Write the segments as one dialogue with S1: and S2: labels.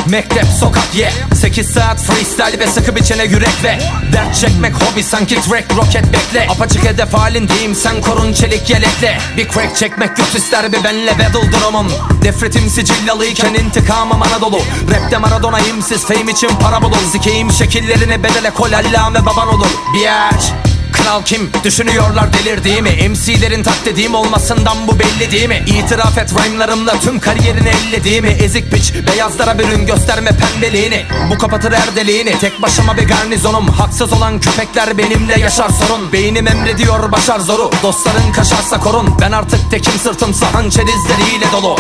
S1: mektep, sokak ye 8 saat freestyle ve sıkı biçene yürekle. Dert çekmek hobi sanki track roket bekle. Apaçık hedef halindeyim sen korun çelik yelekle. Bir crack çekmek göt ister bir benle battle durumum. Nefretim sicillalıyken intikamım Anadolu. Rapte Maradona'yım siz fame için para bulun. Zikeyim şekillerini bedele kol allame baban olur. Biatch kral kim? Düşünüyorlar delirdiğimi. MC'lerin taklidiyim olmasından bu belli değil mi? İtiraf et rhyme'larımla tüm kariyerini ellediğimi. Ezik piç beyazlara bürün gösterme pembeliğini. Bu kapatır her deliğini. Tek başıma bir garnizonum. Haksız olan köpekler benimle yaşar sorun. Beynim emrediyor başar zoru. Dostların kaşarsa korun. Ben artık tekim sırtımsa hançer izleriyle dolu.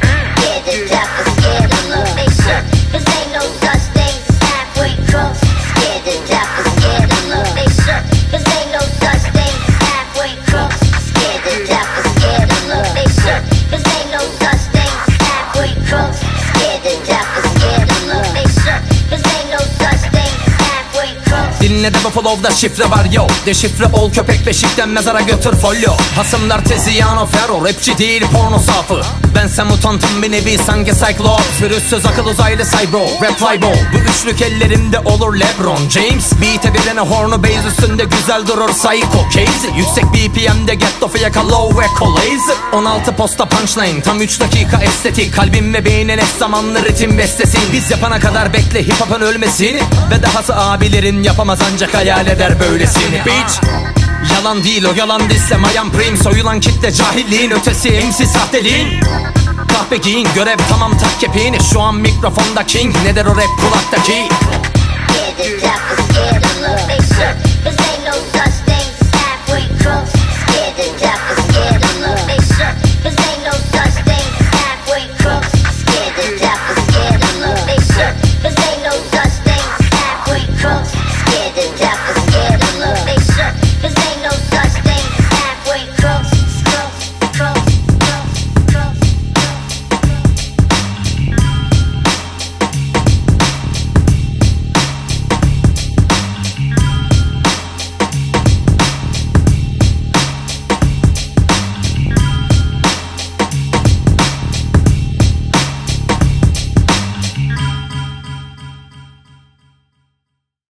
S1: Dinle de bu flow'da şifre var yo. Deşifre ol köpek beşikten mezara götür folyo. Hasımlar teziyano ferro. Rapçi değil porno safı. Bense mutantım bir nevi sanki Cyclops. Virüssüz akıl uzaylı cyber rap flybo. Bu üçlük ellerimde olur Lebron James. Beat'e birine hornu base üstünde güzel durur Psycho Case. Yüksek BPM'de get off'ı yakala low equalizer. 16 posta punchline tam 3 dakika estetik. Kalbim ve beynin eş zamanlı ritim bestesin. Biz yapana kadar bekle hip hop'un ölmesini. Ve dahası abilerin yapamaz ancak hayal eder böylesini. Bitch yalan değil o yalan disse I am prim. Soyulan kitle cahilliğin ötesi MC sahteliğin. Kahpe giyin görev tamam tak kepiğini. Şu an mikrofonda king nedir o rap kulaktaki.